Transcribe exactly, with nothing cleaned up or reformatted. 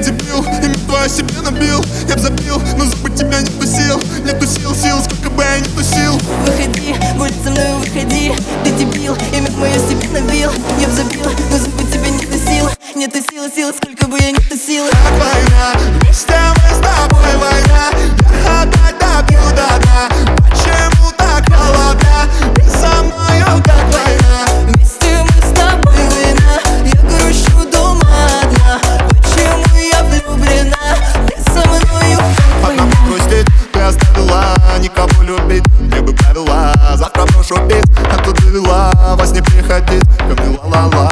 дебил, имя твое себе набил. Я б забил, но забыть тебя нету сил. Нету сил, сил, сколько бы я ни тусил. Выходи, будь со мной, выходи. Ты дебил, имя мое себе набил. Я б забил, но забыть тебя нету сил. Нету сил, сил, сколько бы я ни тусил. Как война, вместе мы с тобой война. Я опять добью до дна. Почему так холодна? Ты со мною как война. Вместе мы с тобой война. Я грущу дома одна. Почему я влюблена? Ты со мною как война. Одному грустить, ты оставила никого любить. Мне бы правила, завтра брошу пить. А тут довела, во сне приходить ко мне ла-ла-ла.